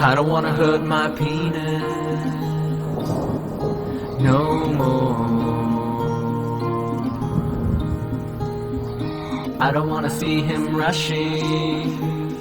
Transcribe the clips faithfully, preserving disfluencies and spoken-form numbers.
I don't wanna hurt my penis no more. I don't wanna see him rushing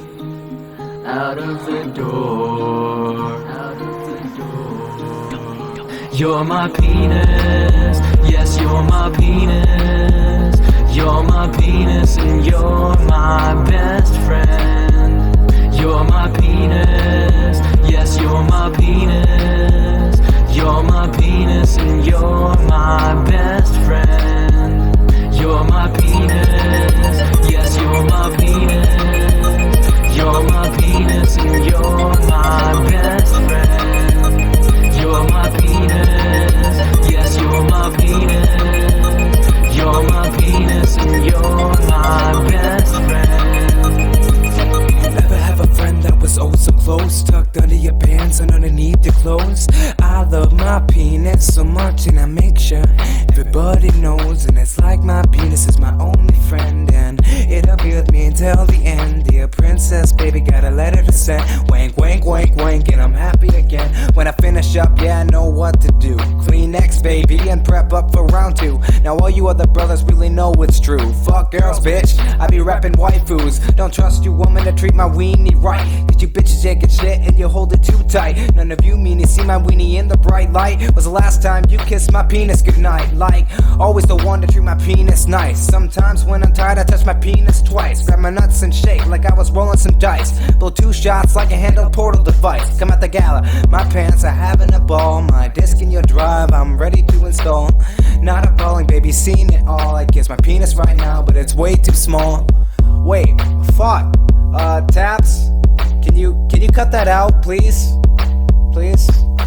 out of the door, out of the door. You're my penis, yes, you're my penis. You're my penis and you're my best friend. You're my penis, yes, you're my penis. You're my penis and you're my best friend. You're my penis, yes, you're my penis. You're my penis and you're my best friend. You're my penis, yes, you're my penis. You're my penis and you're my best friend. Ever have a friend that was oh so close, tucked under your pants and underneath your clothes? I love my penis so much and I make sure everybody knows. And it's like my penis is my only friend, and it'll be with me until the end. Dear princess, baby, got a letter to send. Wank, wank, wank, wank, and I'm happy again. When I finish up, yeah, I know what to do. Kleenex, baby, and prep up for round two. Now all you other brothers really know it's true. Fuck girls, bitch, I be reppin' waifus. Don't trust you woman to treat my weenie right, cause you bitches ain't get shit and you hold it too tight. None of you meanies see my weenie in the bright light. Was the last time you kissed my penis goodnight? Like, always the one to treat my penis nice. Sometimes when I'm tired I touch my penis twice. Grab my nuts and shake like I was rolling some dice. Blow two shots like a handheld portal device. Come at the gala, my pants are having a ball. My disc in your drive, I'm ready to install. Not a balling, baby, seen it all. I kiss my penis right now, but it's way too small. Wait, fuck. Uh, Taps, can you can you cut that out, please? Please?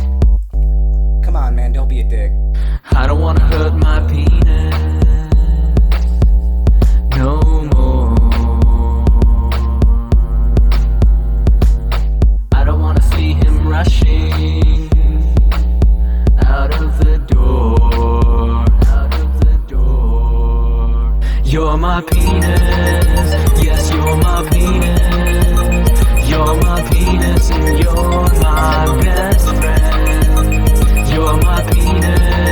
Come on, man, don't be a dick. I don't wanna hurt my penis no more. I don't wanna see him rushing out of the door, out of the door. You're my penis, yes, you're my penis. You're my penis and you're my best friend. You're my penis.